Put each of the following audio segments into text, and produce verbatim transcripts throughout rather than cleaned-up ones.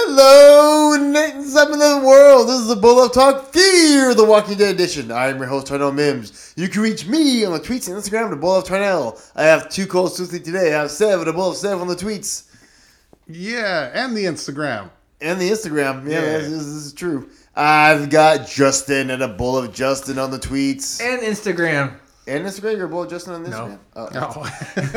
Hello, Nathan of the world. This is the Bull of Talk Fear the Walking Dead edition. I am your host, Tarnell Mims. You can reach me on the tweets and Instagram, the Bull of Tarnell. I have two calls to today. I have Sev, the Bull of Sev on the tweets. Yeah, and the Instagram. And the Instagram. Yeah, yeah. This, this is true. I've got Justin and a Bull of Justin on the tweets. And Instagram. And Instagram? You're a Bull of Justin on Instagram? No. Oh.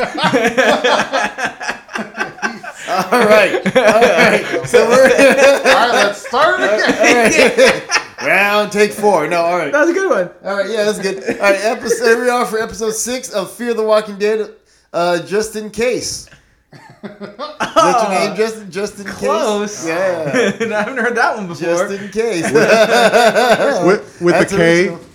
All right. All right. So we're all right, let's start again. All right. Round take four. No, all right. That was a good one. All right, yeah, that's good. All right, episode, here we are for episode six of Fear the Walking Dead, uh, just in case. Is that your name, Justin? Just in Close. Case? Yeah. I haven't heard that one before. Just in case. with with That's the K. original.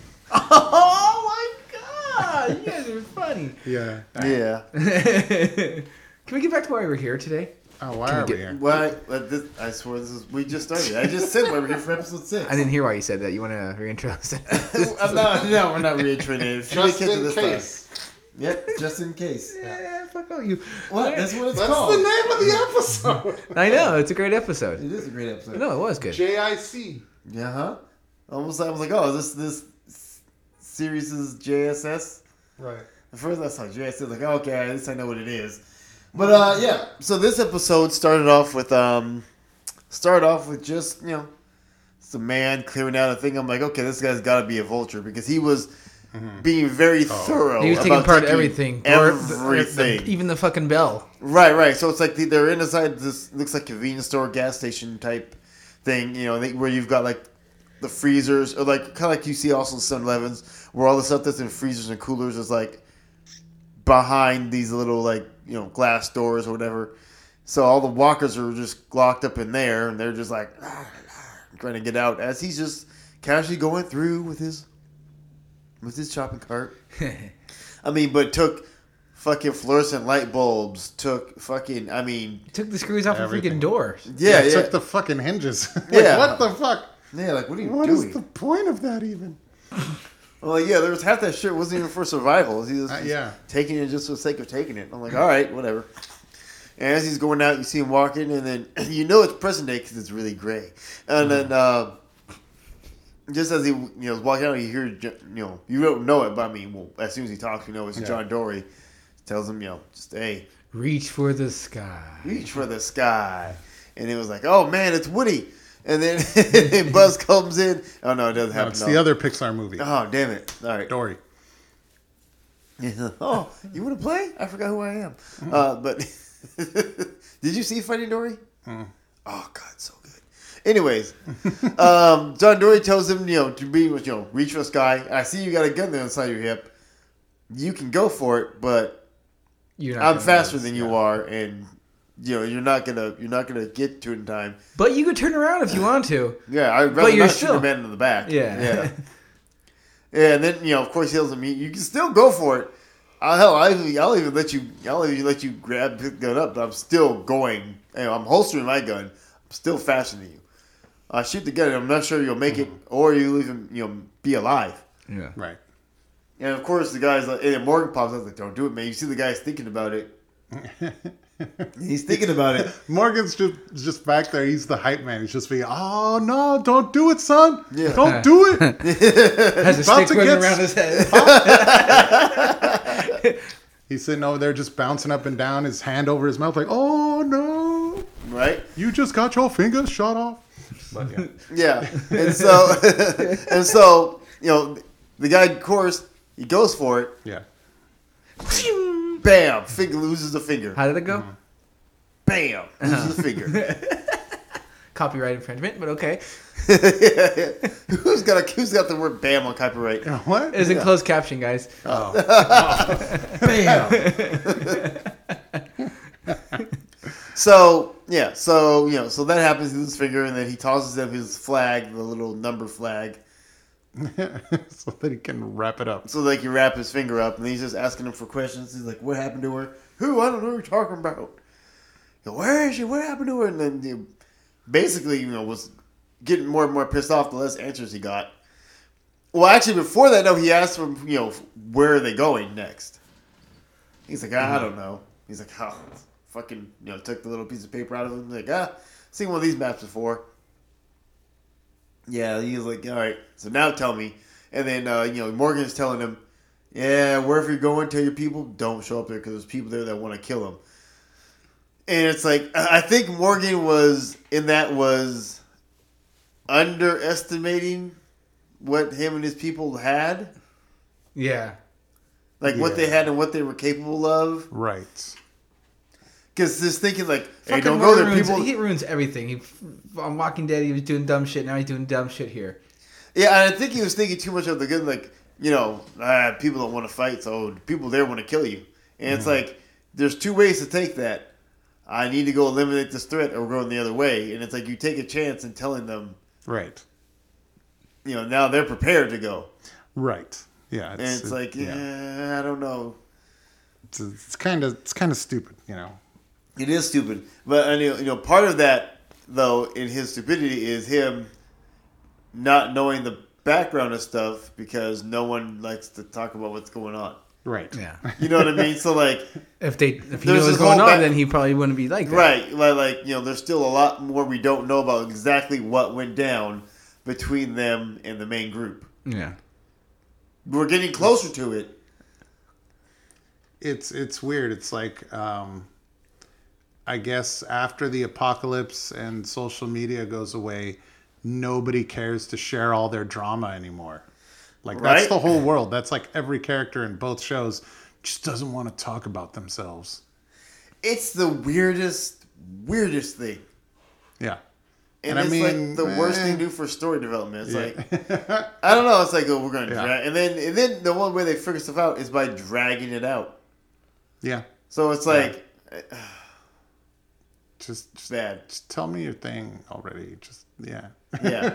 Oh my god, you guys are funny. Yeah. Yeah. Can we get back to why we were here today? Oh, why Can are we we get- here? Why? But this, I swear this is. We just started. I just said why we're here for episode six. I didn't hear why you said that. You want to reintroduce it? I'm not, no, we're not reiterating it. Just in case. Time. Yep, just in case. Yeah, fuck all you. What? That's what it's That's called. the name of the episode. I know, it's a great episode. It is a great episode. No, it was good. J I C. Yeah, huh? Almost, I was like, oh, this this series is J S S. Right. At first, I saw J S S, like, oh, okay, at least I know what it is. But uh, yeah, so this episode started off with um, started off with just you know, some man clearing out a thing. I'm like, okay, this guy's got to be a vulture because he was mm-hmm. being very oh. thorough. He was taking part of everything, everything, the, the, even the fucking bell. Right, right. So it's like the, they're inside this looks like convenience store, gas station type thing. You know, they, where you've got like the freezers, or like kind of like you see also seven elevens, where all the stuff that's in freezers and coolers is like behind these little like you know glass doors or whatever. So all the walkers are just locked up in there, and they're just like trying to get out as he's just casually going through with his with his shopping cart. I mean, but took fucking fluorescent light bulbs. Took fucking. I mean, took the screws off everything. the freaking doors. Yeah, yeah, yeah. Took the fucking hinges. like, Yeah. What the fuck? Yeah, like what are you what doing? What is the point of that even? Well, yeah, there was half that shit wasn't even for survival. He was Uh, just yeah. taking it just for the sake of taking it. I'm like, all right, whatever. And as he's going out, you see him walking, and then you know it's present day because it's really gray. And then uh, just as he you know is walking out, you hear you know you don't know it, but I mean, well, as soon as he talks, you know it's Yeah. John Dory. Tells him, you know, just hey, reach for the sky. reach for the sky. And it was like, oh man, it's Woody. And then Buzz comes in. Oh no, it doesn't No, happen. it's no. the other Pixar movie. Oh damn it! All right, Dory. Oh, you want to play? I forgot who I am. Mm. Uh, but did you see Finding Dory? Mm. Oh God, so good. Anyways, um, John Dory tells him, you know, to be, you know, reach for the sky. I see you got a gun there inside your hip. You can go for it, but You're not I'm gonna faster notice, than you yeah. are, and you know you're not gonna you're not gonna get to it in time. But you could turn around if you want to. Yeah, I'd rather you're not still- shoot a man in the back. Yeah. yeah. Yeah, and then you know, of course, he tells him you can still go for it. Uh, hell, I'll even, I'll even let you. I'll even let you grab the gun up. But I'm still going. You know, I'm holstering my gun. I'm still faster than you. I shoot the gun. And I'm not sure you'll make it, or you'll even you know be alive. Yeah. Right. And of course, the guy's like, and then Morgan pops up like, "Don't do it, man." You see the guy's thinking about it. He's thinking about it. Morgan's just just back there. He's the hype man. He's just being, oh no, don't do it, son. Yeah. Don't do it. Has a About stick to running get around his head. He's sitting over there just bouncing up and down, his hand over his mouth, like, oh no, Right? you just got your fingers shot off. But yeah. Yeah. And so, and so, you know, the guy, of course, he goes for it. Yeah. Bam! Finger loses a finger. How did it go? Mm-hmm. Bam! Loses a finger. Copyright infringement, but okay. yeah, yeah. Who's got a, who's got the word "bam" on copyright? You know what? It's in Yeah. closed caption, guys. Oh. Bam! So yeah, so you know, so that happens to his finger, and then he tosses up his flag, the little number flag, So that he can wrap it up. so they can wrap his finger up, and he's just asking him for questions. He's like, "What happened to her? Who? I don't know what you're talking about. You know, where is she? What happened to her?" And then you know, basically, you know, was getting more and more pissed off the less answers he got. Well, actually, before that, no, he asked him, you know, where are they going next? He's like, ah, I don't know. He's like, oh, fucking, you know, took the little piece of paper out of him. Like, ah, seen one of these maps before. Yeah, he's like, all right, so now tell me. And then, uh, you know, Morgan's telling him, yeah, wherever you're going, tell your people, don't show up there because there's people there that want to kill him. And it's like, I think Morgan was, in that, was underestimating what him and his people had. Yeah. Like, what they Yeah. had and what they were capable of. Right. Because just thinking, like, hey, Fucking don't go Morgan there, ruins, people. He ruins everything. He, on Walking Dead, he was doing dumb shit. Now he's doing dumb shit here. Yeah, and I think he was thinking too much of the good, like, you know, uh, people don't want to fight, so people there want to kill you. And it's Mm-hmm. like, there's two ways to take that. I need to go eliminate this threat or we're going the other way. And it's like, you take a chance in telling them, Right. you know, now they're prepared to go. Right. Yeah. And it's it- like, yeah, I don't know. It's, it's kind of it's kind of stupid, you know. It is stupid. But, I know, you know, part of that, though, in his stupidity is him not knowing the background of stuff because no one likes to talk about what's going on. Right. Yeah. You know what I mean? So, like, If they, if he There's knew what was this going whole on, back- then he probably wouldn't be like that. right, like, like, you know, there's still a lot more we don't know about exactly what went down between them and the main group. Yeah. We're getting closer to it. It's it's weird. It's like um, I guess after the apocalypse and social media goes away, nobody cares to share all their drama anymore. Like that's Right? the whole world. That's like every character in both shows just doesn't want to talk about themselves. It's the weirdest, weirdest thing. Yeah. And, And I it's mean, like the worst eh. thing to do for story development. It's Yeah. like, I don't know. It's like, oh, we're going to Yeah. drag. And then, and then the one way they figure stuff out is by dragging it out. Yeah. So it's like, Just, just bad. just tell me your thing already. Just yeah. Yeah.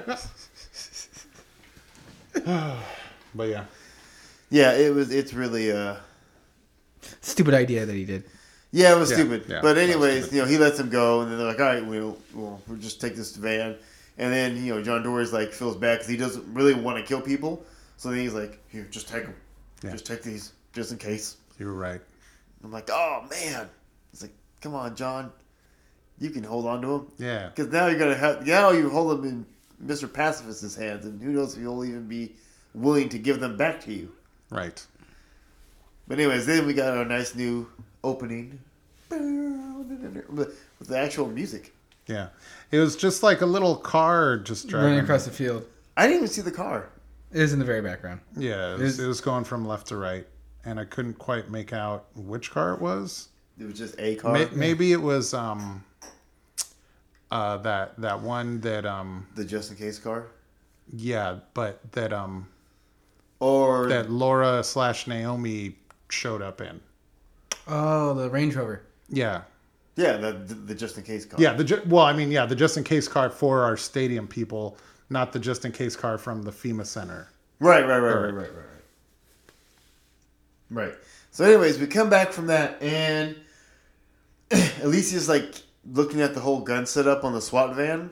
But yeah. Yeah, it was, it's really, uh, Stupid idea that he did. yeah, it was Yeah, stupid. yeah, but that was anyways, stupid. you know, he lets him go, and then they're like, all right, we'll, we'll, we'll just take this van. And then, you know, John Dory's like, feels bad because he doesn't really want to kill people. So then he's like, here, just take them. Yeah. Just take these, just in case. You were right. I'm like, oh, man. It's like, come on, John. You can hold on to him. Yeah. Because now you're going to have, now you hold them in Mister Pacifist's hands, and who knows if he'll even be willing to give them back to you. Right. But anyways, then we got our nice new opening with the actual music. Yeah. It was just like a little car just driving Running across the field. I didn't even see the car. It is in the very background. Yeah, it was, it was going from left to right, and I couldn't quite make out which car it was. It was just a car. May, maybe it was um, uh, that that one that um, The just in case car. yeah, but that um, Or that Laura slash Naomi showed up in. Oh, the Range Rover. Yeah, yeah, the, the, the just in case car. yeah. The ju- well, I mean, yeah, the just in case car for our stadium people, not the just in case car from the FEMA center. Right, right, right, right, right, right, right. Right. So, anyways, we come back from that, and Alicia's like looking at the whole gun setup on the SWAT van.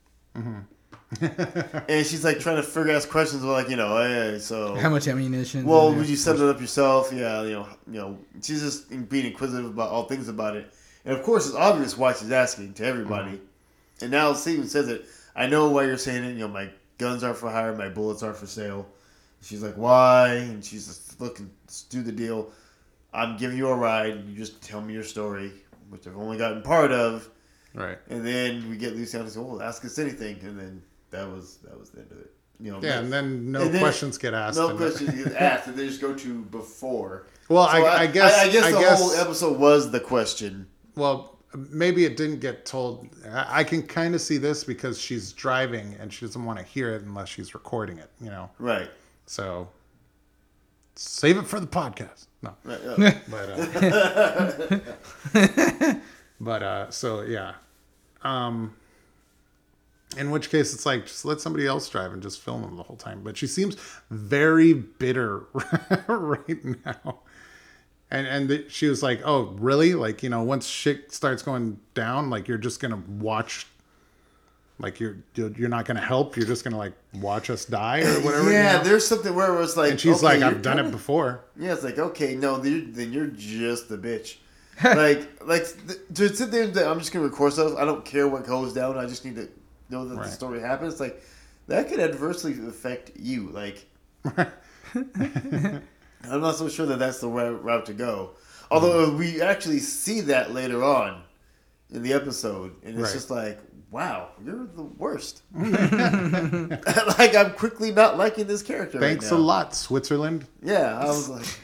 And she's like trying to figure out questions like, you know, hey, so How much ammunition? well, would you set it up yourself? Yeah, you know, you know, she's just being inquisitive about all things about it, and of course, it's obvious why she's asking to everybody. Mm-hmm. And now Steven says it. I know why you're saying it. You know, my guns are for hire, my bullets are for sale. She's like, why? And she's just looking, let's do the deal. I'm giving you a ride. And you just tell me your story, which I've only gotten part of. Right. And then we get Lucy on and say, well, ask us anything. And then that was that was the end of it. You know, Yeah, and then no and then- questions get asked. no and- questions get asked, and they just go to before. Well, So I, I guess I, guess I the guess, whole episode was the question. Well, maybe it didn't get told. I I can kind of see this because she's driving and she doesn't want to hear it unless she's recording it, you know? Right. So save it for the podcast. No. Right. uh, But, uh, but uh, so, yeah. Um, in which case, it's like, just let somebody else drive and just film them the whole time. But she seems very bitter right now. And and the, she was like, "Oh, really? Like, you know, once shit starts going down, like you're just gonna watch, like you're you're you're not gonna help. You're just gonna like watch us die or whatever." yeah, you know? there's something where it was like, And she's okay, like, you're "I've done it kinda- before." Yeah, it's like, okay, no, then you're, then you're just the bitch. like, like th- to sit there and say, I'm just gonna record stuff. I don't care what goes down. I just need to know that Right. the story happens. Like, that could adversely affect you. Like, I'm not so sure that that's the right route to go. Although mm. we actually see that later on in the episode, and it's right. just like, wow, you're the worst. Like, I'm quickly not liking this character. Thanks right now. a lot, Switzerland. Yeah, I was like,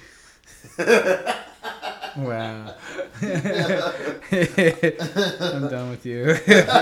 wow. I'm done with you.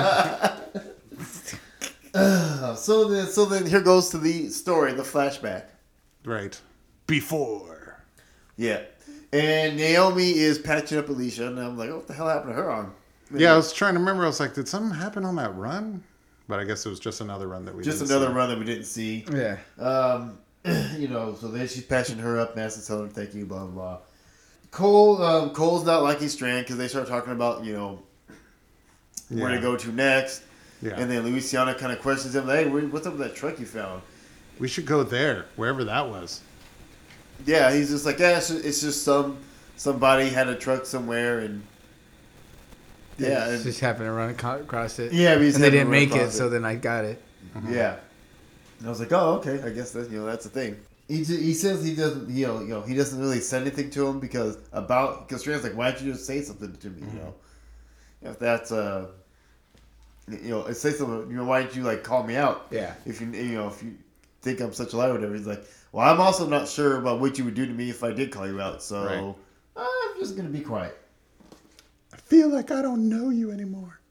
uh, so then, so then, here goes to the story, the flashback. Right. Before. Yeah, and Naomi is patching up Alicia, and I'm like, what the hell happened to her arm? Maybe. Yeah, I was trying to remember. I was like, did something happen on that run? But I guess it was just another run that we just didn't another see. run that we didn't see. Yeah. Um, you know, so then she's patching her up. Master's telling her thank you, blah blah blah. Cole, um, Cole's not liking Strand because they start talking about you know Yeah. where to go to next, Yeah. and then Louisiana kind of questions him, "Hey, what's up with that truck you found?" We should go there, wherever that was. Yeah, he's just like, yeah, it's just, it's just some somebody had a truck somewhere, and yeah, and, just happened to run aco- across it. yeah, we just And they happened didn't to make run it, across so then I got it. Mm-hmm. yeah. And I was like, oh, okay, I guess that you know that's the thing. He j- he says he doesn't you know you know he doesn't really say anything to him because about because Strand's like, why don't you just say something to me? Mm-hmm. You know, if that's uh you know say something, you know, why didn't you like call me out? Yeah. If you you know if you think I'm such a liar or whatever, he's like, well, I'm also not sure about what you would do to me if I did call you out, so Right. I'm just gonna be quiet. I feel like I don't know you anymore.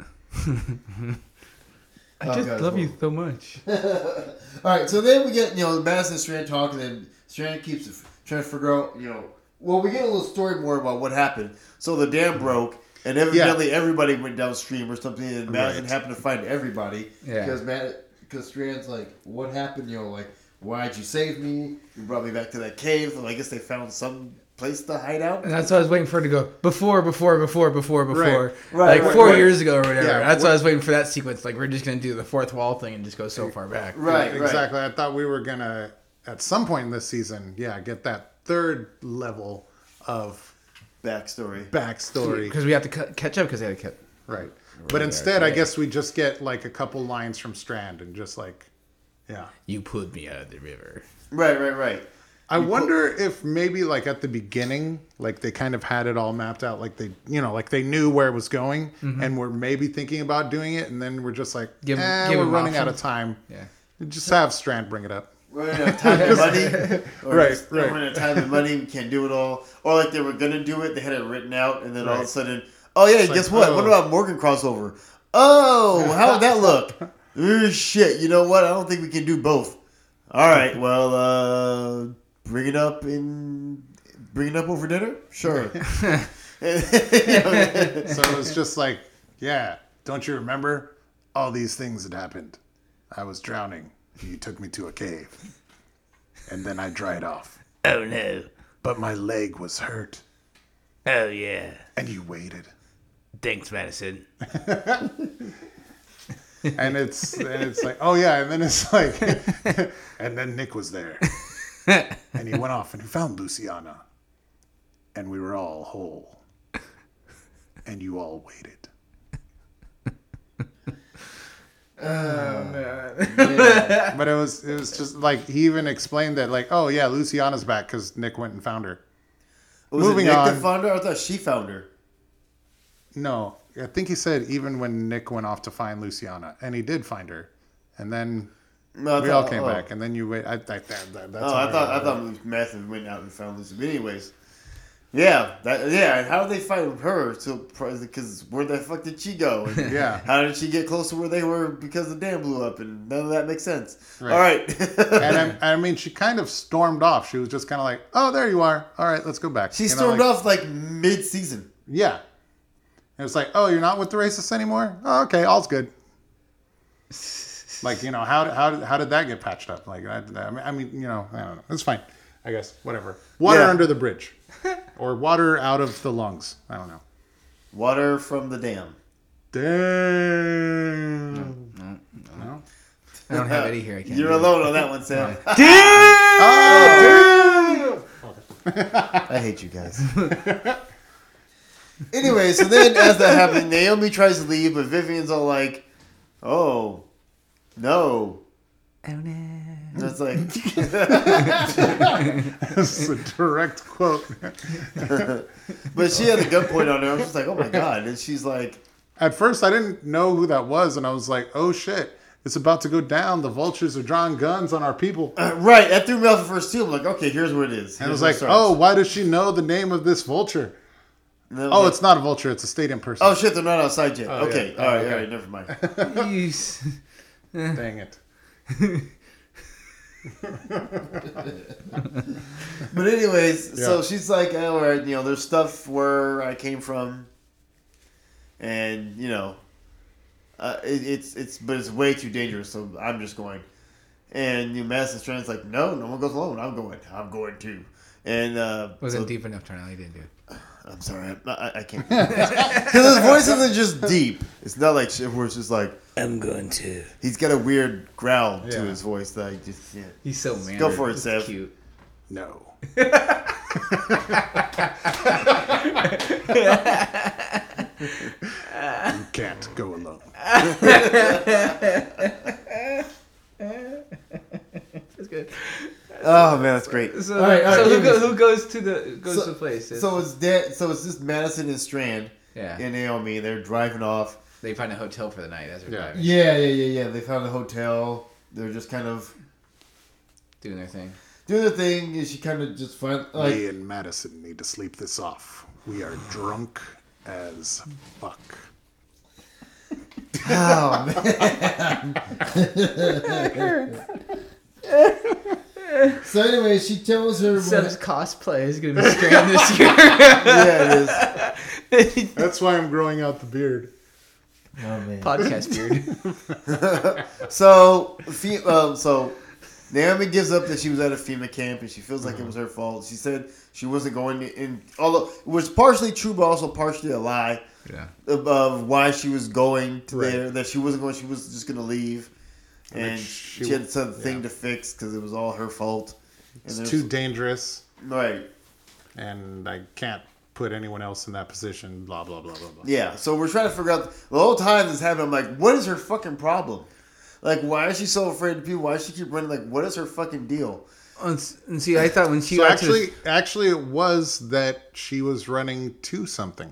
I Oh, just God, love well. you so much. All right, so then we get you know Madison and Strand talk, and then Strand keeps trying to figure out you know. Well, we get a little story more about what happened. So the dam broke, and evidently everybody went downstream or something, and Madison Right. happened to find everybody Yeah. because Mad- because Strand's like, what happened? You know, like why'd you save me? You brought me back to that cave. So I guess they found some place to hide out. And that's why I was waiting for her to go before, before, before, before, before. Right. Right, Like right, four right. years ago or whatever. Yeah, That's what- why I was waiting for that sequence. Like, we're just going to do the fourth wall thing and just go so far back. Right, right. Exactly. I thought we were going to, at some point in this season, yeah, get that third level of Backstory. backstory. Because we have to cut, catch up because they had to cut. Right. But instead, I guess we just get like a couple lines from Strand and just like, yeah. You pulled me out of the river. Right, right, right. I wonder if maybe like at the beginning, like they kind of had it all mapped out, like they, you know, like they knew where it was going, and were maybe thinking about doing it, and then we're just like, Give 'em- eh, give we're 'em running out of options. time. Yeah. Just have Strand bring it up. Running out of time and money. Or Right, just right. Running out of time and money. We can't do it all. Or like they were going to do it. They had it written out. And then all of a Right. sudden, oh, yeah, It's guess like, what? oh. What about Morgan crossover? Oh, how would that look? Ooh, shit. You know what? I don't think we can do both. All right. Well, uh, bring it up in. Bring it up over dinner? Sure. So it was just like, yeah, don't you remember? All these things had happened. I was drowning. You took me to a cave. And then I dried off. Oh, no. But my leg was hurt. Oh, yeah. And you waited. Thanks, Madison. And it's and it's like, oh yeah, and then it's like and then Nick was there. And he went off and he found Luciana. And we were all whole. And you all waited. Oh, man. Yeah. But it was it was just like he even explained that like, oh yeah, Luciana's back because Nick went and found her. Was Moving it Nick on. that found her? I thought she found her. No, I think he said even when Nick went off to find Luciana, and he did find her, and then No, I we thought- all came oh. back, and then you wait. I, I that, that, that's Oh, how I thought I remember thought Matthew went out and found Lucy. But anyways, yeah, that yeah. And how did they find her? So because where the fuck did she go? And it. Yeah, how did she get close to where they were because the dam blew up? And none of that makes sense. Right. All right. and I, I mean, she kind of stormed off. She was just kind of like, "Oh, there you are. All right, let's go back." she You know, stormed like- off like mid-season. Yeah, it was like, "Oh, you're not with the racists anymore. Oh, okay, all's good." Like, you know, how how how did that get patched up? Like, I, I mean, I mean, you know, I don't know. It's fine, I guess. Whatever. Water Yeah. under the bridge, or water out of the lungs. I don't know. Water from the dam. Damn. No. I don't have Eddie here. I can't You're do it. alone on that one, Sam. Oh, damn. I hate you guys. Anyway, so then as that happens, Naomi tries to leave, but Vivian's all like, "Oh, no." Oh no. And it's like, That's a direct quote. but she had a gun point on her. I was just like, "Oh my god!" And she's like, At first, I didn't know who that was, and I was like, "Oh shit, it's about to go down. The vultures are drawing guns on our people." uh, "Right." That threw me off at first too. I'm like, "Okay, here's what it is." And I Here's was where it like, starts. "Oh, why does she know the name of this vulture?" And then I was Oh, like, it's not a vulture; it's a stadium person. Oh shit, they're not outside yet. Oh, okay, yeah. all right, Oh, okay. all right, never mind. Jeez. Dang it! But anyways, so Yeah. she's like, oh, all right, you know, there's stuff where I came from, and you know, uh, it, it's it's but it's way too dangerous, so I'm just going. And you know, Madison Strand's like, no, no one goes alone. I'm going. I'm going too. And uh, Wasn't so- deep enough, Charlie. Didn't do it. I'm sorry, I, I, I can't. Because his voice isn't just deep. It's not like shit where it's just like, I'm going to. he's got a weird growl to Yeah. his voice that I just yeah. He's so man. Go for it, It's Sev. Cute. No. You can't go alone. That's good. Oh man, that's great. So, All right, all right, so who, anyways. go, who goes to the goes So- to the place? It's- So it's dead. So it's just Madison and Strand yeah, and Naomi. They're driving off. they find a hotel for the night as they're Yeah. driving, Yeah, yeah, yeah, yeah. They found a hotel. They're just kind of doing their thing. doing the thing. And she kind of just find like, Me and Madison need to sleep this off. We are drunk as fuck. oh man. So anyway, she tells her. Seb's What, cosplay is gonna be Strand this year. yeah, it is. That's why I'm growing out the beard. Oh man. Podcast beard. So, fe- um, so Naomi gives up that she was at a FEMA camp and she feels like it was her fault. She said she wasn't going in, although it was partially true, but also partially a lie Yeah. of, of why she was going to Right. there. That she wasn't going, she was just going to leave, And and she- she, had something yeah. to fix because it was all her fault. And It's there's- too dangerous, right. and I can't put anyone else in that position. Blah blah blah blah blah. Yeah, so we're trying to figure out the whole time this happened. I'm like, what is her fucking problem? Like, why is she so afraid of people? Why does she keep running? Like, what is her fucking deal? And see, I thought when she So got actually, to actually, it was that she was running to something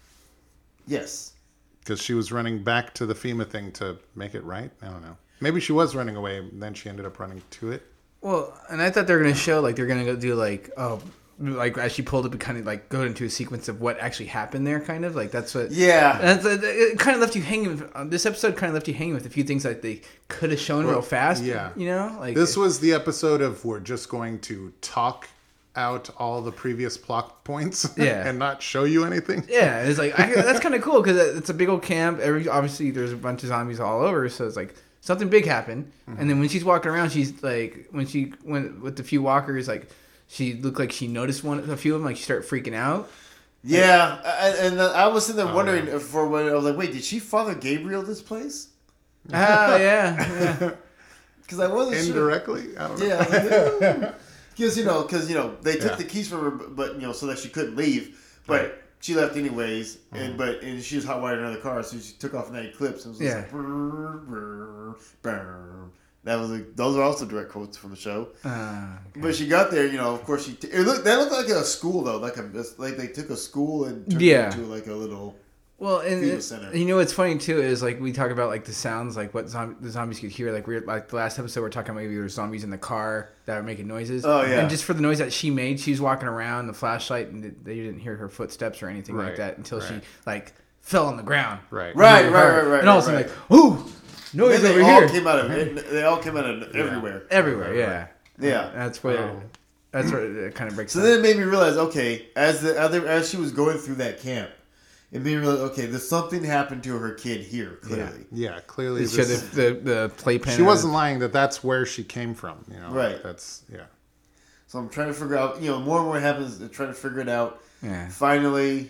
Yes. because she was running back to the FEMA thing to make it right. I don't know. Maybe she was running away, and then she ended up running to it. well, and I thought they were gonna show like they're gonna go do like oh like as she pulled up and kind of like go into a sequence of what actually happened there, kind of like that's what. Yeah. And it's- it kind of left you hanging. um, This episode kind of left you hanging with a few things that they could have shown real fast. yeah. you know, like This was the episode of we're just going to talk out all the previous plot points, Yeah. and not show you anything. Yeah, it's like I, that's kind of cool because it's a big old camp. Every obviously there's a bunch of zombies all over, so it's like something big happened. Mm-hmm. And then when she's walking around, she's like when she went with the few walkers, like she looked like she noticed one a few of them, like she started freaking out. Yeah, I- and I was sitting there Oh, wondering yeah. for when I was like, wait, did she Father Gabriel this place? Ah, yeah, yeah. Because I wasn't sure. Indirectly, I don't know. Yeah, because you know, because you know, they took Yeah. the keys from her, but you know, so that she couldn't leave, but. Right. She left anyways, Mm-hmm. and but and she was hotwired another car, so she took off in that eclipse. And it was just Yeah. like, brr, brr, brr. That was like, those are also direct quotes from the show. Ah, But she got there, you know. Of course, she t- it looked that looked like a school though, like a like they took a school and turned Yeah. it into like a little. well, and Fever it- center. you know what's funny too is like we talk about like the sounds, like what zom- the zombies could hear. Like we were like the last episode, we are talking about maybe there were zombies in the car that were making noises. Oh, yeah. and just for the noise that she made, she was walking around the flashlight, and they didn't hear her footsteps or anything like Right, that until she right. like fell on the ground. Right. Right, You right, heard. right, right. And all of a right, sudden, like, ooh, Then noise they over all here. came out of it. They all came out of everywhere. Everywhere, yeah. Yeah. That's where. Oh. That's where it kind of breaks. So down. then it made me realize, okay, as the other as she was going through that camp, it made me realize, okay, there's something happened to her kid here. Clearly, Yeah, clearly They show this, the, the the playpen. she wasn't lying that that's where she came from. You know, Right. That's yeah. so I'm trying to figure out. You know, more and more happens. I'm trying to figure it out. Yeah. Finally,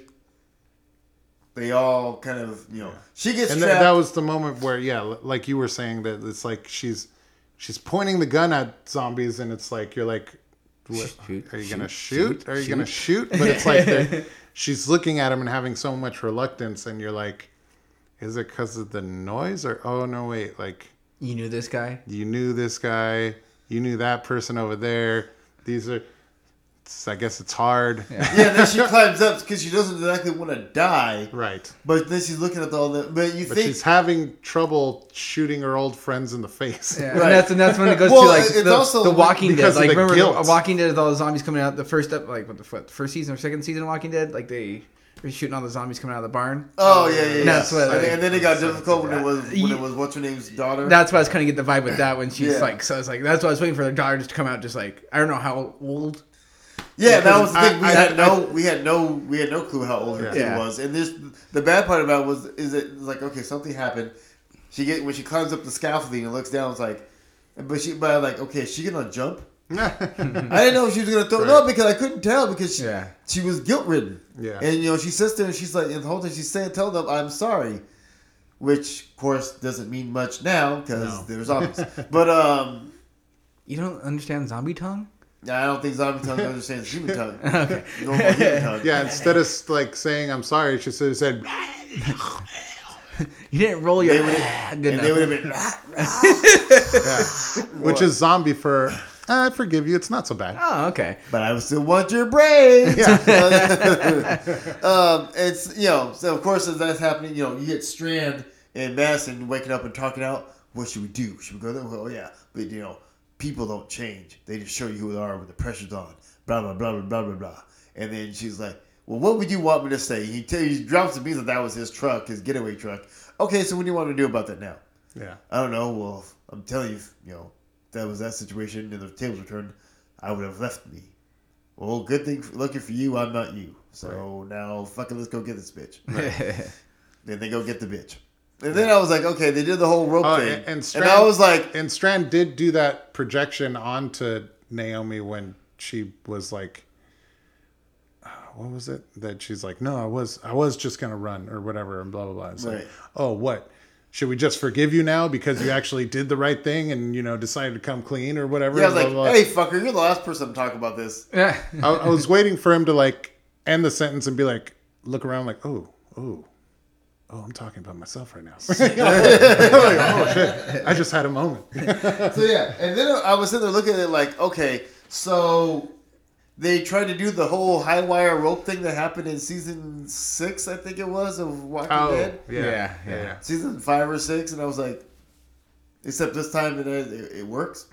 they all kind of, you know, she gets And trapped. th- that was the moment where, yeah, l- like you were saying, that it's like she's she's pointing the gun at zombies, and it's like you're like, what, Shoot, are you gonna shoot, shoot? Are you shoot. gonna shoot? But it's like they're- she's looking at him and having so much reluctance, and you're like, is it because of the noise or oh no wait, like You knew this guy? you knew this guy, you knew that person over there. These are, it's, I guess it's hard. Yeah. Yeah, then she climbs up because she doesn't exactly want to die. Right. But then she's looking at all the. But you But think. she's having trouble shooting her old friends in the face. Yeah, Right. and that's and that's when it goes Well, to like it's the, also the Walking Dead. because of Like the remember guilt. the Walking Dead with all the zombies coming out. The first up, like what the what, first season or second season of Walking Dead, like they were shooting all the zombies coming out of the barn. Oh yeah, yeah, yeah. And that's what, And then- like- and then it got difficult when it was when You- it was what's her name's daughter. That's why I was kind of get the vibe with that when she's Yeah. like, so it's like that's why I was waiting for their daughter just to come out, just like I don't know how old. Yeah, that was the I- thing. We I- had I- no, we had no, we had no clue how old her Yeah. kid Yeah. was. And this, the bad part about it was, is it like okay, something happened. She get when she climbs up the scaffolding and looks down. It's like, but she, but I'm like, okay, is she gonna jump? I didn't know if she was gonna throw. Right. No, because I couldn't tell because she, Yeah. she was guilt ridden. Yeah. And you know, she sits there and she's like, and the whole time she's saying, "Tell them I'm sorry," which of course doesn't mean much now because No. there's zombies. But um. You don't understand zombie tongue? Yeah, I don't think zombie tongue understands human tongue. Okay. Normal human tongue. Yeah, instead of like saying I'm sorry, she should have said You didn't roll your They would've- good And they enough. would have been. yeah. Which is zombie for I forgive you, it's not so bad. Oh, okay. But I still want your brain. Yeah. um, it's you know. So of course, as that's happening, you know, you get Strand and Madison waking up and talking out. What should we do? Should we go there? Oh yeah, but you know, people don't change. They just show you who they are when the pressure's on. Blah blah blah blah blah blah blah. And then she's like, "Well, what would you want me to say?" He tell he drops the beans that that was his truck, his getaway truck. Okay, so what do you want me to do about that now? Yeah. I don't know. Well, I'm telling you, you know, if that was that situation and the tables were turned, I would have left me. Well, good thing, lucky for you, I'm not you. So now, fucking, let's go get this bitch. Then they go get the bitch. And then I was like, okay, they did the whole rope Oh, thing. and, and, And, Strand, I was like, and Strand did do that projection onto Naomi when she was like, uh, what was it? That she's like, no, I was, I was just gonna run or whatever, and blah blah blah. It's Right. like, oh, what? Should we just forgive you now because you actually did the right thing and you know decided to come clean or whatever? yeah, I was blah, like, blah, blah. hey, fucker, you're the last person to talk about this. Yeah. I, I was waiting for him to like end the sentence and be like, look around, like, oh, oh. Oh, I'm talking about myself right now. Like, oh shit! I just had a moment. So yeah, and then I was sitting there looking at it like, okay, so they tried to do the whole high wire rope thing that happened in season six, I think it was, of Walking Oh, Dead. yeah, Yeah, yeah, yeah. Season five or six, and I was like, except this time it it, it works.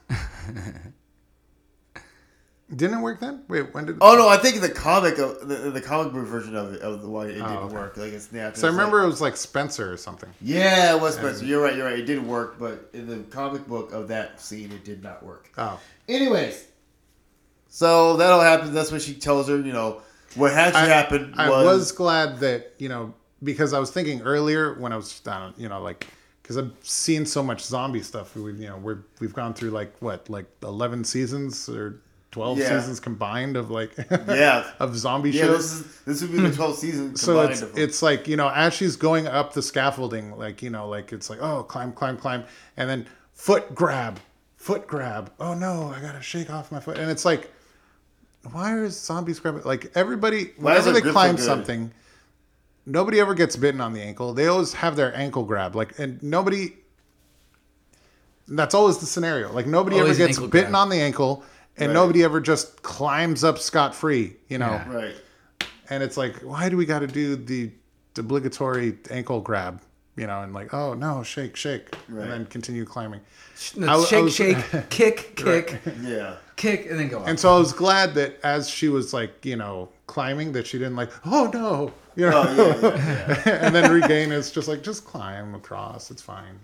Didn't it work then? Wait, when did? Oh no, I think the comic of the, the comic book version of it of the why it didn't okay. work. Like it's snapped. So I It's remember like- it was like Spencer or something. yeah, it was Spencer. You're right. You're right. It didn't work, but in the comic book of that scene, it did not work. Oh, Anyways, so that all happens. That's when she tells her, you know, what actually I, happened. I was, was glad that you know because I was thinking earlier when I was down, you know, like because I've seen so much zombie stuff. We you know we're we've gone through like what like eleven seasons or twelve Yeah. seasons combined of like Yeah. of zombie Yeah, shows. this is this would be the twelfth season. So combined it's of them. it's like you know as she's going up the scaffolding, like you know, like it's like oh climb climb climb, and then foot grab, foot grab. Oh no, I gotta shake off my foot, and it's like, why are zombies grabbing? Like everybody, Why is whenever their they grip so climb good? something, nobody ever gets bitten on the ankle. They always have their ankle grab, like and nobody. That's always the scenario. Like nobody Always an ever gets ankle bitten grab. on the ankle, and Right. nobody ever just climbs up scot free. You know. Yeah. right. And it's like, why do we got to do the obligatory ankle grab? You know, and like, oh no, shake, shake, Right. and then continue climbing. No, I- I shake, was- shake, kick, kick, Yeah. kick, and then go up. And so I was glad that as she was like, you know, climbing, that she didn't like, oh no, you know, Oh yeah. yeah, yeah. and then Regain is just like, just climb across, it's fine.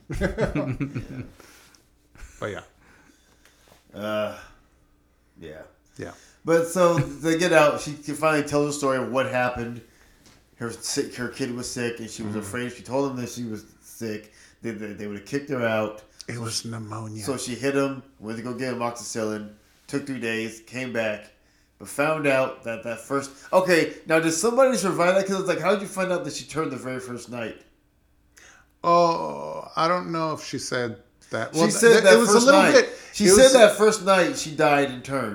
But yeah, Uh, yeah. yeah, But so they get out. She can finally tell the story of what happened. Her sick, her kid was sick, and she was afraid. If she told them that she was sick, they, they, they would have kicked her out. it was pneumonia. So she hit him, went to go get amoxicillin, took three days, came back, but found out that that first... Okay, now did somebody survive that? Because it's like, how did you find out that she turned the very first night? oh, I don't know if she said that. She Well, said th- that it was first a little night. bit. She it said was- that first night she died and turned.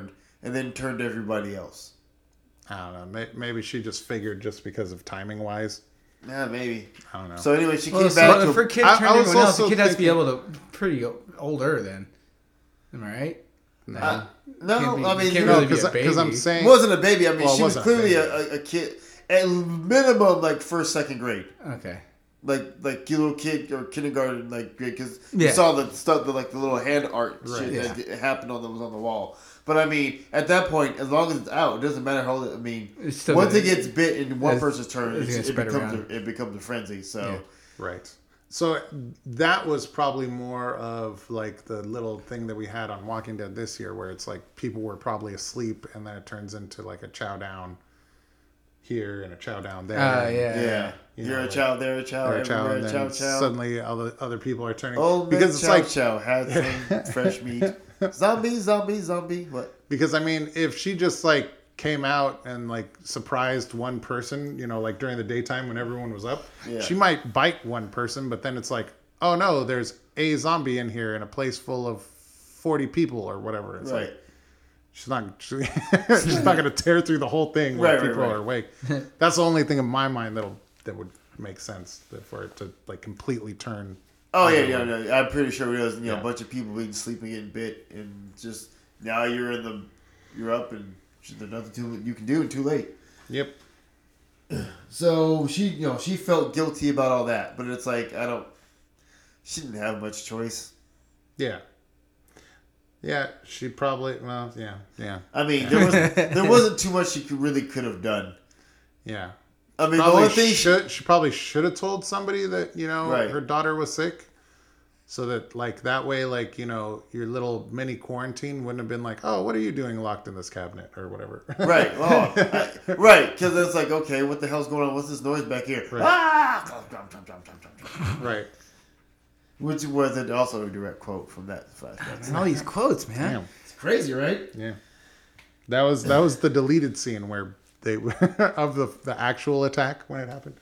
and then turned to everybody else. I don't know. May- Maybe she just figured just because of timing wise. Yeah, maybe. I don't know. So anyway, she Well, came so back if to her kid I- turned I was everyone else, the also kid has to be thinking- able to pretty o- older then. Am I right? No, Uh, no, Can't be- I mean, can't you really know, be a because I'm baby. saying it wasn't a baby. I mean, Well, it she was wasn't a clearly baby. a, a, a kid, at minimum like first, second grade. Okay. Like like your little kid or kindergarten like grade because Yeah. you saw the stuff, the like the little hand art Right. shit Yeah. that d- happened on that was on the wall. But I mean, at that point, as long as it's out, it doesn't matter how. old it- I mean, It's still once gonna- it gets bit in one it's- person's turn, it's it's, gonna it spread becomes around. a, it becomes a frenzy. So Yeah. right. So that was probably more of like the little thing that we had on Walking Dead this year, where it's like people were probably asleep, and then it turns into like a chow down here and a chow down there. Uh, and- yeah. yeah, You you're know, a like- chow, there a chow, or a chow, everywhere and a then chow chow. suddenly other other people are turning Oh, because because it's like chow had some fresh meat. Zombie, zombie, zombie. What? because I mean if she just like came out and like surprised one person, you know, like during the daytime when everyone was up, Yeah. she might bite one person, but then it's like, oh no, there's a zombie in here in a place full of forty people or whatever. It's Right. like she's not she, she's not going to tear through the whole thing when Right, right, people right. are awake. That's the only thing in my mind that'll that would make sense that for it to like completely turn. Oh yeah, everyone. yeah, no, I'm pretty sure it was you know Yeah. a bunch of people being sleeping, getting bit, and just now you're in the, you're up, and there's nothing too you can do, and too late. Yep. So she, you know, she felt guilty about all that, but it's like I don't. She didn't have much choice. Yeah. Yeah, she probably well, yeah, yeah. I mean, there was there wasn't too much she could really could have done. Yeah. I mean, Probably the only thing she, should she probably should have told somebody that, you know, Right. her daughter was sick. So that like that way, like, you know, your little mini quarantine wouldn't have been like, oh, what are you doing locked in this cabinet or whatever. right, oh, I, right, because it's like, okay, what the hell's going on? What's this noise back here? Right. Ah, Drum, drum, drum, drum, drum, drum. Right. Which was it also a direct quote from that flashback. And all these quotes, man. Damn. It's crazy, right? Yeah. That was that was the deleted scene where they of the the actual attack when it happened.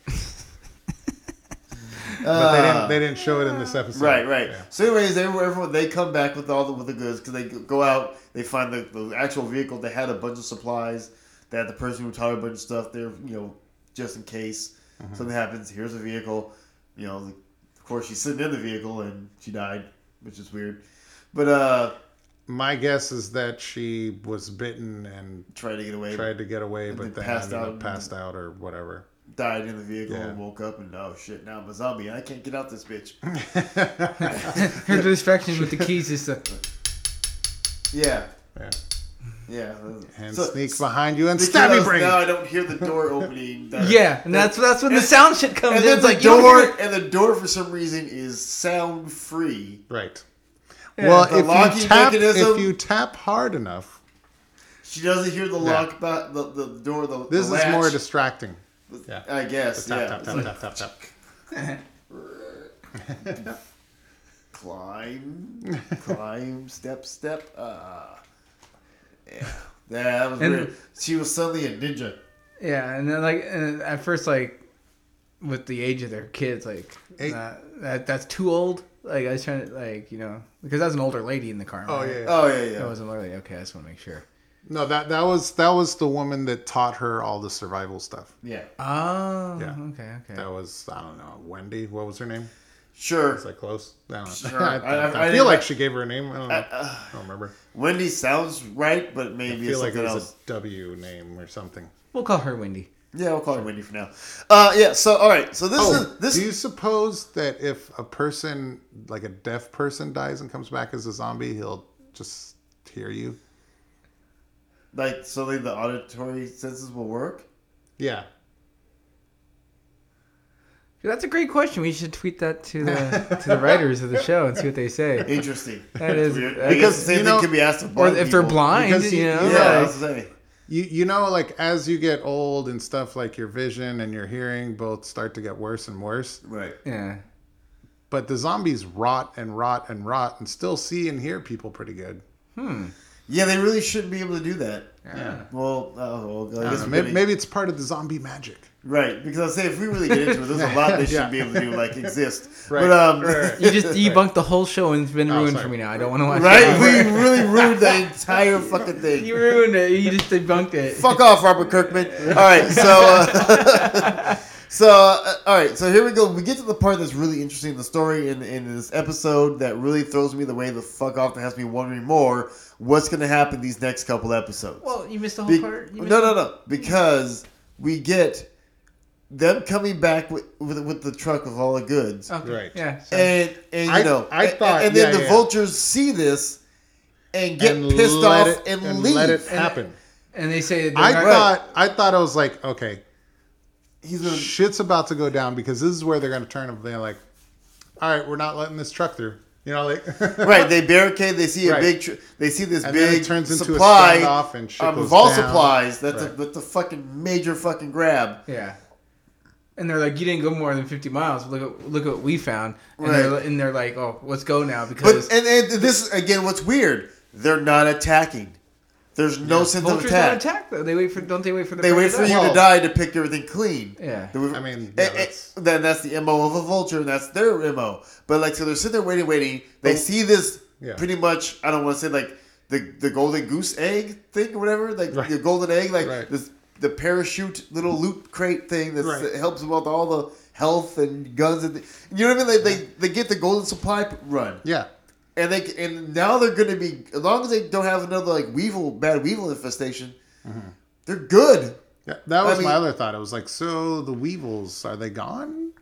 But they didn't they didn't show it in this episode. Right, right. Yeah. So, anyways, they, everyone they come back with all the with the goods because they go out. They find the, the actual vehicle. They had a bunch of supplies. They had the person who taught a bunch of stuff there, you know, just in case Mm-hmm. something happens. Here's a vehicle. You know, the, of course, she's sitting in the vehicle and she died, which is weird. But uh, My guess is that she was bitten and tried to get away. tried to get away, And but then then passed ended out up and- passed out or whatever. Died in the vehicle Yeah. and woke up and oh shit! Now I'm a zombie and I can't get out this bitch. Her distraction with the keys is the. Yeah, Yeah. yeah. And So- sneak behind you and stab because you brain. now I don't hear the door opening. That- Yeah, and that's that's when the and- sound shit comes And in. then It's the like you don't hear door, it. and the door for some reason is sound free. Right. Yeah. Well, The if locking you tap mechanism- if you tap hard enough, She doesn't hear the Yeah. lock, back, the, the door, the this the is more latch. distracting. Yeah. I guess, Tap, yeah. tap, It's tap, like, tap, tap, tap. climb, climb, step, step. Uh, yeah, yeah, that was And- weird. She was suddenly a ninja. Yeah, and then like and at first, like with the age of their kids, like Eight. uh, that that's too old. Like I was trying to like you know because that's an older lady in the car. Oh right? yeah. Oh yeah, That yeah. wasn't like okay. I just want to make sure. No, that that was that was the woman that taught her all the survival stuff. Yeah, Oh, Yeah. okay, okay. That was I don't know Wendy. What was her name? sure. Was that close? I don't know. Sure. I, I- I- I, I feel didn't- like she gave her a name. I don't know. I, I, uh, don't remember. Wendy sounds right, but I maybe feel it's like something it was else. a W name or something. We'll call her Wendy. Yeah, we'll call her Wendy for now. Uh, yeah. So all right. So this Oh, is this. do you suppose that if a person, like a deaf person, dies and comes back as a zombie, he'll just hear you? Like, so then the auditory senses will work? Yeah. That's a great question. We should tweet that to the to the writers of the show and see what they say. Interesting. That is- Weird. that I guess is- the same you thing know- can be asked of Or blind if they're people. blind, Because you you- know. Yeah, I like- was saying. You you know, like as you get old and stuff, like your vision and your hearing both start to get worse and worse. Right. yeah. But the zombies rot and rot and rot and still see and hear people pretty good. Yeah, they really shouldn't be able to do that. Yeah. Well, oh, well I I guess don't know, we're maybe, getting- maybe it's part of the zombie magic. Right, because I say if we really get into it, there's a lot they should Yeah. be able to do, like exist. Right. But um, Right. You just debunked the whole show and it's been Oh, ruined sorry. for me now. I don't want to watch right, it. we really ruined the entire fucking thing. You ruined it. You just debunked it. Fuck off, Robert Kirkman. All right, so uh, so uh, all right, so here we go. We get to the part that's really interesting in the story in in this episode that really throws me the way the fuck off that has me wondering more what's going to happen these next couple episodes. Well, you missed the whole Be- part. You no, missed no, the- no, because we get them coming back with with, with the truck with all the goods. Okay. Right. Yeah. so- And and you I- know, I and- thought- and, then yeah, the yeah. vultures see this and get And pissed let off it- and, and leave. let it happen. and they say that I they're not- thought I thought I was like, okay, He's gonna, shit's about to go down because this is where they're going to turn them. They're like, all right, we're not letting this truck through. You know, like right. They barricade. They see a Right. big. Tr- they see this And then big it turns into a supply standoff and shit um, goes of all down. supplies. That's a Right. that's a fucking major fucking grab. Yeah. And they're like, you didn't go more than fifty miles. Look at look at what we found. And, Right. they're, and they're like, oh, let's go now But because and, and this is again what's weird. They're not attacking. There's no sense of vultures attack. don't attack though. They wait for don't they wait for the They prey wait to for die? you to Well- die to pick everything clean. Yeah. They- I mean, and- yeah, and- that's- then that's the M O of a vulture, and that's their M O. But like, so they're sitting there waiting, waiting. They see this Yeah. pretty much. I don't want to say like the the golden goose egg thing or whatever, like Right. the golden egg, like Right. this the parachute little loot crate thing that's, Right. that helps them with all the health and guns and the, you know what I mean. Like they they get the golden supply run. yeah. And they and now they're going to be, as long as they don't have another like weevil, bad weevil infestation, they're good. Yeah, that was I mean- my other thought. It was like, so the weevils, are they gone?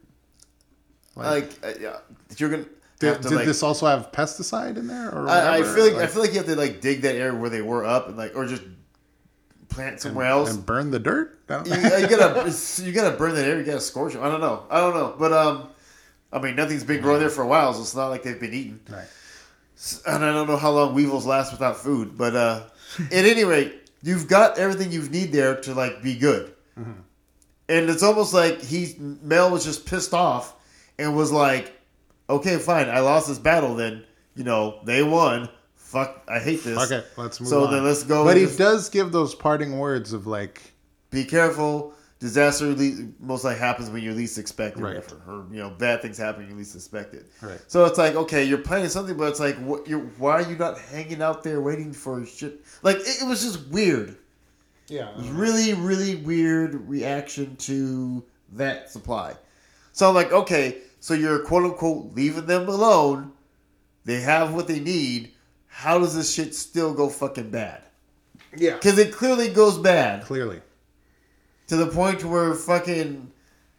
Like uh, yeah, you're gonna Did, have to did like. this also have pesticide in there? Or I, I whatever? feel like, I feel like you have to like dig that area where they were up and like or just plant somewhere else. and burn the dirt. I don't- you, you gotta you gotta burn that area. You gotta scorch them. I don't know. I don't know. But um, I mean nothing's been growing there for a while, so it's not like they've been eaten. right. And I don't know how long weevils last without food, but uh, at any rate, you've got everything you need there to like be good. Mm-hmm. And it's almost like he Mel was just pissed off and was like, "Okay, fine, I lost this battle. Then you know they won. Fuck, I hate this. Okay, let's move So on. then let's go But and he just- does give those parting words of like, Be careful. Disaster le- most likely happens when you least expect it, Right. or, or you know bad things happen when you least expect it. Right. So it's like okay, you're planning something, but it's like what, you're why are you not hanging out there waiting for shit? Like it, it was just weird. yeah, It was really really weird reaction to that supply. So I'm like okay, so you're quote unquote leaving them alone. They have what they need. How does this shit still go fucking bad? yeah, Because it clearly goes bad. clearly, To the point where fucking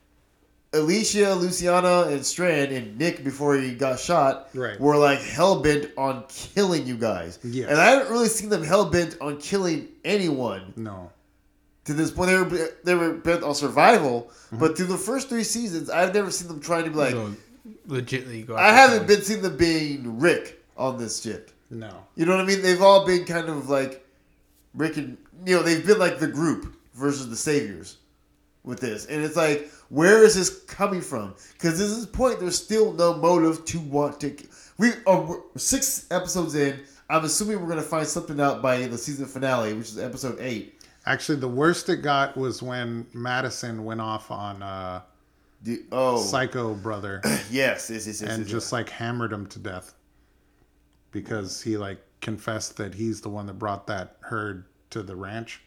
Alicia, Luciana, and Strand and Nick before he got shot Right. were like hell bent on killing you guys. Yes. And I haven't really seen them hell bent on killing anyone no, to this point. They were they were bent on survival, Mm-hmm. but through the first three seasons, I've never seen them trying to be like. So, legitly go. I after haven't someone. been seen them being Rick on this shit. no, You know what I mean? They've all been kind of like Rick and you know they've been like the group versus the saviors with this, and it's like where is this coming from? Because at this point, there's still no motive to want to. We are we're six episodes in. I'm assuming we're gonna find something out by the season finale, which is episode eight. actually, the worst it got was when Madison went off on uh, The, oh, Psycho Brother yes, yes, yes, yes, and yes, just like hammered him to death because he like confessed that he's the one that brought that herd to the ranch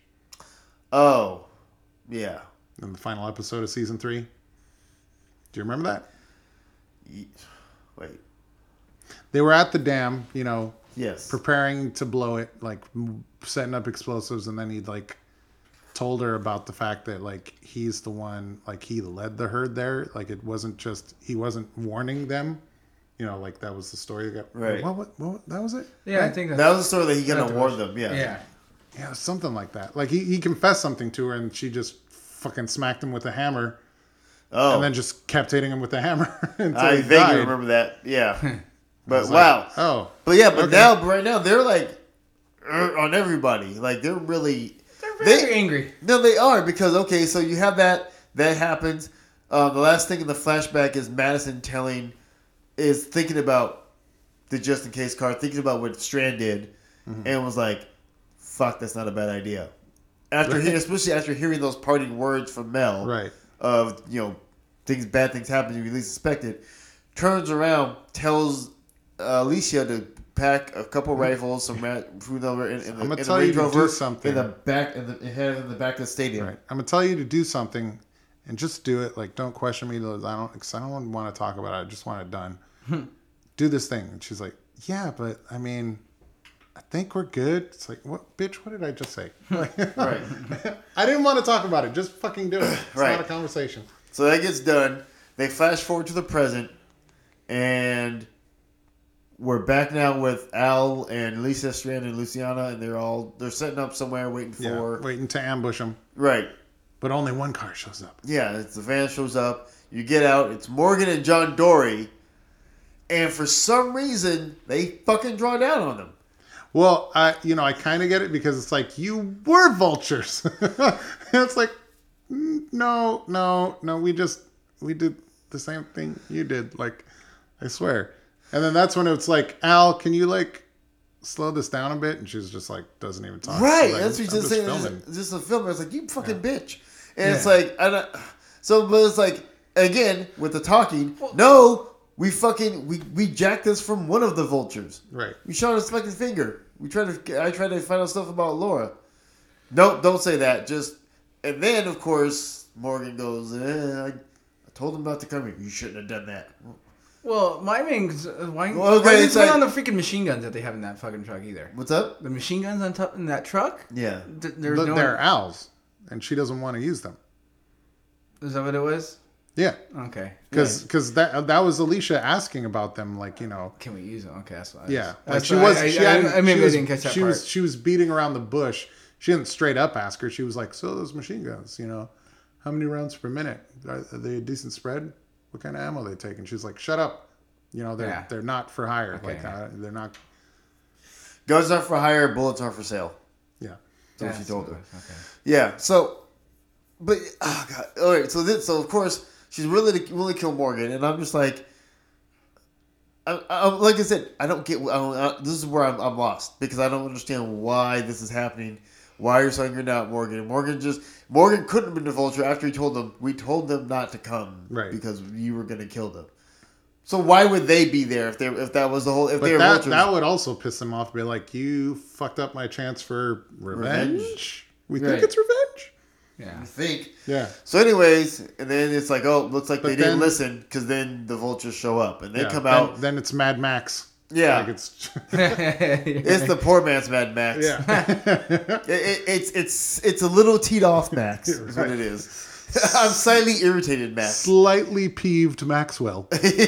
oh, yeah. in the final episode of season three. Do you remember that? Ye- Wait, They were at the dam, you know, yes, preparing to blow it, like m- setting up explosives, and then he like told her about the fact that like he's the one, like he led the herd there, like it wasn't just he wasn't warning them, you know, like that was the story. That got, Right. What, what, what? That was it. Yeah, I Right? think that's, that was the story that he gonna That warn was- them. Yeah, yeah. Yeah, something like that. Like he, he confessed something to her, and she just fucking smacked him with a hammer, Oh, and then just kept hitting him with the hammer until I he vaguely died. remember that. Yeah, I but was wow. like, oh, But yeah, but Okay. now, but right now, they're like er, on everybody. Like they're really, They're very They- angry. no, they are because okay, so you have that that happens. Um, the last thing in the flashback is Madison telling, is thinking about the just in case card, thinking about what Strand did, Mm-hmm. and was like, "Fuck, that's not a bad idea." After he, especially after hearing those parting words from Mel, right. of you know things, bad things happen you least expect it. Turns around, tells uh, Alicia to pack a couple rifles, some rat, food over in, in the, I'm gonna in tell the you Range to do Rover something. in the back, in the head in the back of the stadium. Right. I'm gonna tell you to do something, and just do it. Like, don't question me. I don't. Cause I don't want to talk about it. I just want it done. Do this thing. And she's like, yeah, but I mean, I think we're good. It's like, what, bitch? What did I just say? Right. I didn't want to talk about it. Just fucking do it. It's Right. not a conversation. So that gets done. They flash forward to the present, and we're back now with Al and Lisa Strand and Luciana, and they're all they're setting up somewhere, waiting Yeah. for Waiting to ambush them, right. but only one car shows up. Yeah, it's the van shows up. You get out. It's Morgan and John Dory, and for some reason they fucking draw down on them. Well, I, you know, I kind of get it because it's like you were vultures. And it's like, mm, no, no, no. We just we did the same thing you did. Like, I swear. And then that's when it's like, Al, can you like slow this down a bit? And she's just like, doesn't even talk. Right, She's like, that's what I'm she's just saying. filming. It's just a film. It's like you fucking bitch, and Yeah. it's like I don't. So, but it's like again with the talking. No, we fucking we we jacked this from one of the vultures. Right. We shot his fucking finger. We tried to. I tried to find out stuff about Laura. Nope, don't say that. Just and then of course Morgan goes. Eh, I, I told him not to come here. You shouldn't have done that. Well, my main cons- why, Well, okay, why it's is it like- on the freaking machine guns that they have in that fucking truck either? What's up? The machine guns on top in that truck? Yeah. Th- There's But no. they're Al's, and she doesn't want to use them. Is that what it was? Yeah. Okay. Because that that was Alicia asking about them, like, you know. Can we use them? Okay, that's what I Yeah, was- like that's she what was. I, she I, hadn't- I, I maybe she was, I didn't catch that she part. was. She was beating around the bush. She didn't straight up ask her. She was like, "So those machine guns, you know, how many rounds per minute? Are, are they a decent spread? What kind of ammo are they taking?" She's like, "Shut up, you know, they're Yeah. they're not for hire. Okay, like yeah. uh, they're not." Guns are for hire. Bullets are for sale. Yeah. That's what she That's told what her. it was, Okay. Yeah. So, but oh god. All right. So this. So of course she's really to really kill Morgan, and I'm just like, I, I, like I said, I don't get. I don't, I, this is where I'm, I'm lost because I don't understand why this is happening. Why you're singling out Morgan? Morgan just Morgan couldn't have been the vulture after he told them. We told them not to come Right. because you were going to kill them. So why would they be there if they if that was the whole if But they were that vultures? that would also piss them off. Be like, you fucked up my chance for revenge. Revenge? We Right. think it's revenge. Yeah. I think. Yeah. So, anyways, and then it's like, oh, looks like But they didn't then- listen because then the vultures show up and they yeah. come Then- out. Then, it's Mad Max. Yeah. Like it's. It's the poor man's Mad Max. yeah. It, it, it's it's it's a little teed off Max is what it is. I'm slightly irritated Max. Slightly peeved Maxwell.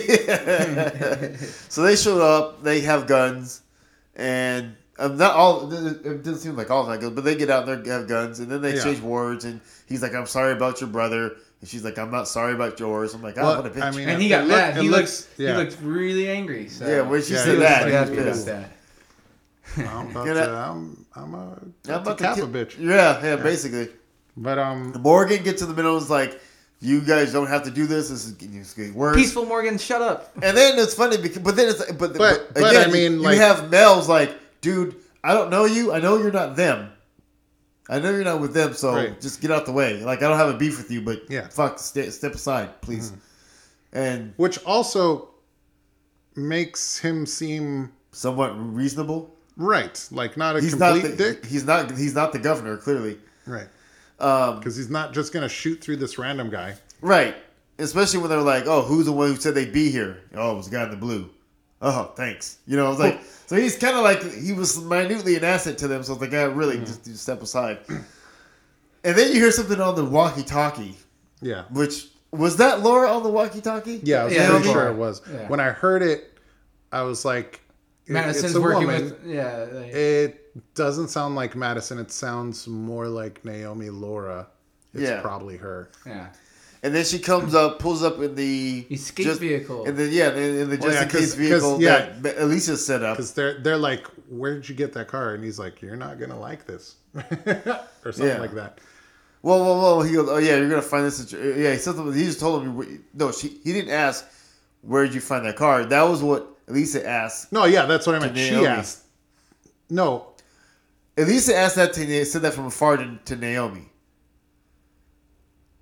So they showed up. They have guns, and um, not all. It doesn't seem like all of them have guns, but they get out there and have guns, and then they Yeah. exchange words. And he's like, "I'm sorry about your brother," and she's like, "I'm not sorry about yours." I'm like, "Oh, Well, what a bitch!" I mean, And he It got look- mad. it He looks- looks. yeah. He looked really angry. So. yeah, when she Yeah, said he He that, looks he like was happy about pissed. that. I'm about Get it? to, I'm, I'm a, I'm I'm about a to Kappa kill- bitch. Yeah, yeah, basically. But um, Morgan gets to the middle and is like, "You guys don't have to do this. This is getting it's getting worse." Peaceful Morgan, shut up. And then it's funny because, but then it's but but, But- but again, I mean, you, like- you have Mel's like, "Dude, I don't know you. I know you're not them. I know you're not with them. So Right. just get out the way. Like I don't have a beef with you, but Yeah. fuck, step step aside, please." And which also makes him seem somewhat reasonable. right, like not a He's not complete the dick, he's not he's not the governor clearly. right? Um, Because he's not just gonna shoot through this random guy. Right. Especially when they're like, "Oh, who's the one who said they'd be here?" "Oh, it was the guy in the blue." "Oh, thanks." You know, it's like so he's kind of like he was minutely an asset to them. So it's like, "Yeah, really, just, just step aside." And then you hear something on the walkie-talkie, Yeah, which was that Laura on the walkie-talkie? yeah, I was Yeah, pretty Laura. sure it was. Yeah. When I heard it, I was like, it- Madison's it's a working woman. with. Yeah. Like, It doesn't sound like Madison. It sounds more like Naomi Laura. It's Yeah. probably her. yeah. And then she comes up, pulls up in the Escape just- vehicle. and then yeah, in, in the Well, just yeah, in case 'cause- 'cause, vehicle yeah. that Elisa set up. Because they're they're like, where'd you get that car? And he's like, you're not gonna like this, or something Yeah. like that. Well, well, well. He goes, "Oh yeah, you're gonna find this." situ-" Yeah, he said something. He just told him. No, she. He didn't ask, "Where did you find that car?" That was what Elisa asked. No, yeah, that's what I meant. She Naomi. asked. No, Elisa asked that to said that from afar to, to Naomi.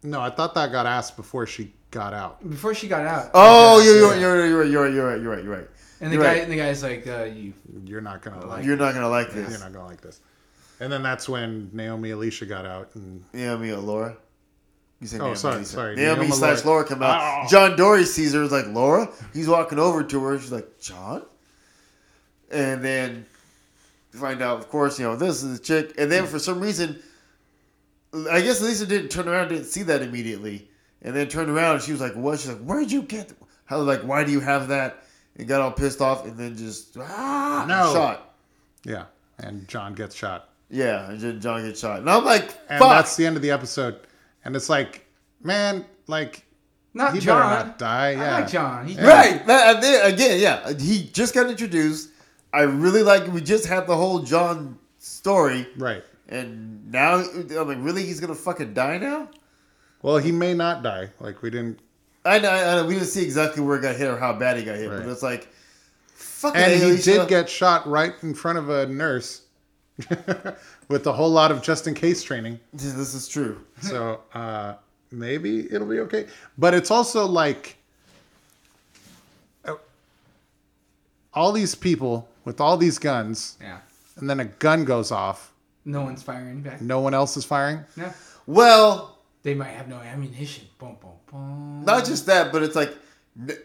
No, I thought that got asked before she got out. Before she got out. Oh, Like, you're, uh, you're, you're, you're, right, you're right. You're right. You're right. You're right. And the You're guy, right. and the guy's like, uh, "You, You're not gonna like. You're not gonna like You're this. not gonna like this. And then that's when Naomi Alicia got out, and Naomi or Laura. You said Oh, Naomi, sorry, you said- sorry. Naomi, Naomi slash Laura. Laura come out. Oh. John Dory sees her. Is like Laura. He's walking over to her. She's like John. And then you find out, of course, you know this is the chick. And then for some reason, I guess Lisa didn't turn around, didn't see that immediately, and then turned around and she was like, "What?" She's like, "Where'd you get? th- How? Like, why do you have that?" And got all pissed off, and then just ah, No. shot. yeah, and John gets shot, Yeah, and then John gets shot, and I'm like, and "Fuck!" that's the end of the episode. And it's like, man, like not he John. better not die. Yeah, I like John. He, Right. That, and then, again, yeah. He just got introduced. I really like. We just had the whole John story, right. and now I'm like, really, he's gonna fucking die now? Well, he may not die. Like we didn't. I know, I know. We didn't see exactly where he got hit or how bad he got hit, Right. but it's like, fucking. And he Alicia. did get shot right in front of a nurse with a whole lot of just in case training. This is true. So uh, maybe it'll be okay. But it's also like uh, all these people with all these guns, yeah. and then a gun goes off. No one's firing back. No one else is firing. No. Well, They might have no ammunition. Boom, boom, boom. not just that, but it's like, n-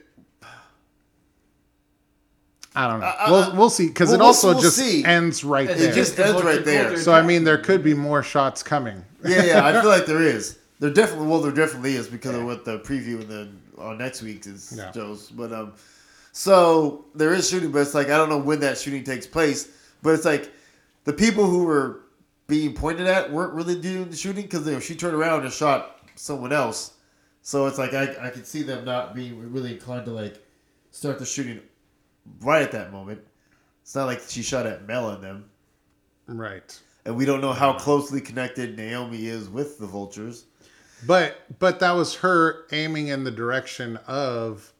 I don't know. Uh, we'll uh, we'll see because well, it we'll- also we'll just see. ends right It there. it just the ends vulture right there. pulled her so I down. mean, there could be more shots coming. yeah, yeah. I feel like there is. There definitely, well, there definitely is because of what the preview and then on next week's is Yeah. shows. But um, so there is shooting, but it's like I don't know when that shooting takes place. But it's like the people who were being pointed at weren't really doing the shooting because you know, she turned around and shot someone else. So it's like I I could see them not being really inclined to like start the shooting right at that moment. It's not like she shot at Mel and them. Right. And we don't know how closely connected Naomi is with the vultures. But but that was her aiming in the direction of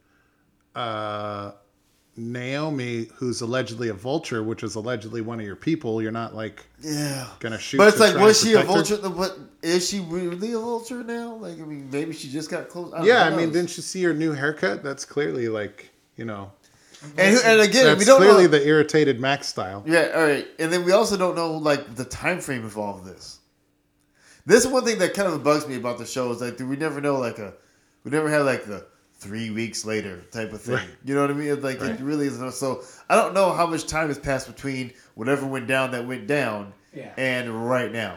uh, Naomi, who's allegedly a vulture, which is allegedly one of your people. You're not like Yeah. gonna shoot. But it's to like, try was and she a protect her? vulture? What is she really a vulture now? Like, I mean, maybe she just got close. I don't Yeah, know. I mean, didn't you see her new haircut? That's clearly like you know. and, who- and again, That's we don't clearly know. the irritated Max style. Yeah, all right. And then we also don't know like the time frame of all of this. This is one thing that kind of bugs me about the show is like we never know like a we never have like the three weeks later type of thing. Right. You know what I mean? It's like Right. it really isn't. So I don't know how much time has passed between whatever went down that went down Yeah. and right now.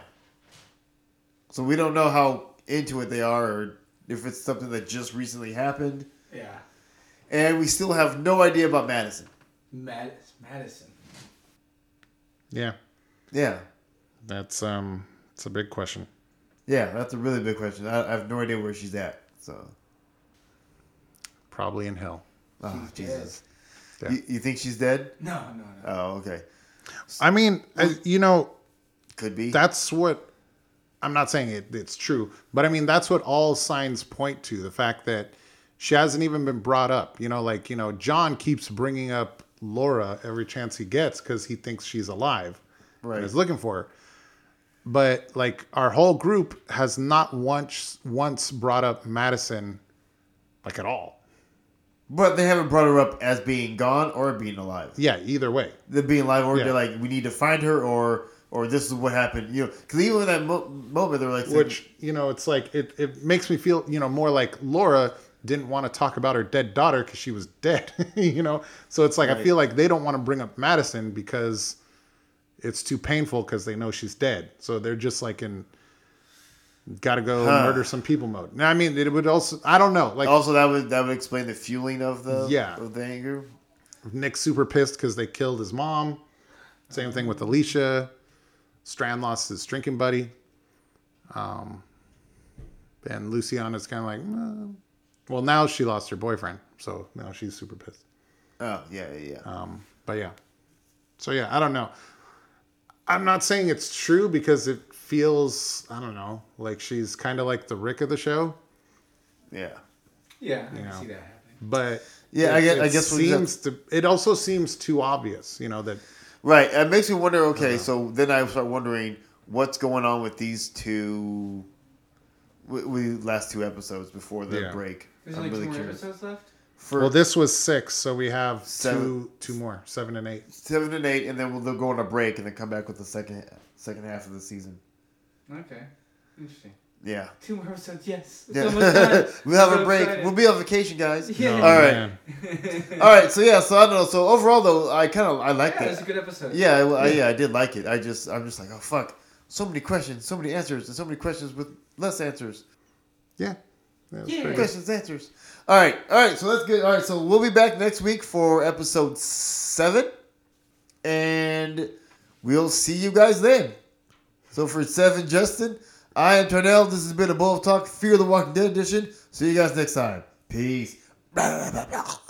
So we don't know how into it they are or if it's something that just recently happened. Yeah. And we still have no idea about Madison. Mad- Madison. Yeah, Yeah. that's um, it's a big question. Yeah, that's a really big question. I, I have no idea where she's at. So, Probably in hell. oh, Jesus. Yeah. You, you think she's dead? No, no, no. Oh, okay. I mean, uh, you know, Could be. that's what I'm not saying it, it's true, but I mean that's what all signs point to, the fact that she hasn't even been brought up. You know, like, you know, John keeps bringing up Laura every chance he gets because he thinks she's alive Right. and is looking for her. But like our whole group has not once once brought up Madison like at all. But they haven't brought her up as being gone or being alive. Yeah, either way. They're being alive, or Yeah. they're like, we need to find her, or or this is what happened. You know, because even in that mo- moment, they're like, Which, you know, it's like, it, it makes me feel, you know, more like Laura didn't want to talk about her dead daughter because she was dead, you know? So it's like, I Right. feel like they don't want to bring up Madison because it's too painful because they know she's dead. So they're just like in, gotta go Huh. murder some people mode. Now, I mean, it would also, I don't know, like also that would that would explain the fueling of the Yeah. of the anger. Nick's super pissed because they killed his mom. Same thing with Alicia. Strand lost his drinking buddy. Um, and Luciana's kind of like, "Eh." Well, now she lost her boyfriend, so now she's super pissed. Oh yeah, yeah, yeah. Um, but yeah, so yeah, I don't know. I'm not saying it's true because it feels, I don't know, like she's kind of like the Rick of the show. yeah. Yeah, I You can know. see that happening. But Yeah, I it- guess- I it guess we seems to. It also seems too obvious, you know, that. Right. It makes me wonder. Okay, so then I start wondering what's going on with these two we, we last two episodes before the Yeah. break. There's I'm only really two more curious. episodes left. For Well, this was six, so we have Seven. two two more, seven and eight. seven and eight, and then we'll they'll go on a break and then come back with the second second half of the season. Okay. Interesting. Yeah. Two more episodes, yes. It's Yeah. almost done. we'll have So a break. excited. We'll be on vacation, guys. Yeah. Oh, All right. man. All right. So yeah. So I don't know. So overall, though, I kind of I like Yeah, it was a that. good episode. Yeah. I, I, yeah. I did like it. I just I'm just like, oh fuck, so many questions, so many answers, and so many questions with less answers. Yeah. That was Yeah. pretty good. Questions, answers. All right. All right. So that's good. All right. So we'll be back next week for episode seven, and we'll see you guys then. So for seven, Justin, I am Tarnell. This has been a Bowl of Talk, Fear the Walking Dead edition. See you guys next time. Peace.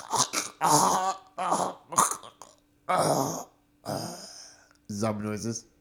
Zombie noises.